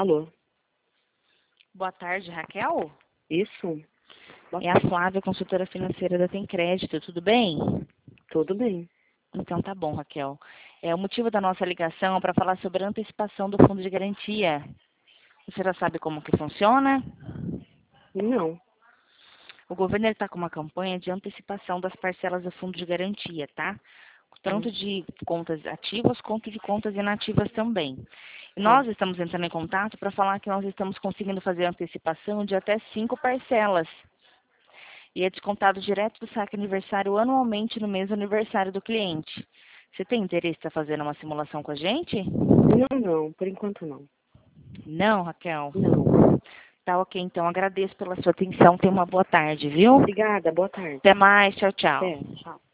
Alô? Boa tarde, Raquel. Isso? É a Flávia, consultora financeira da Tem Crédito, tudo bem? Tudo bem. Então tá bom, Raquel. O motivo da nossa ligação é para falar sobre a antecipação do fundo de garantia. Você já sabe como que funciona? Não. O governo está com uma campanha de antecipação das parcelas do fundo de garantia, tá? Tanto de contas ativas quanto de contas inativas também. E nós estamos entrando em contato para falar que nós estamos conseguindo fazer antecipação de até 5 parcelas. E é descontado direto do saque aniversário anualmente no mês do aniversário do cliente. Você tem interesse em estar fazendo uma simulação com a gente? Não. Por enquanto não. Não, Raquel? Não. Tá ok, então. Agradeço pela sua atenção. Tenha uma boa tarde, viu? Obrigada. Boa tarde. Até mais. Tchau, tchau. Até. Tchau.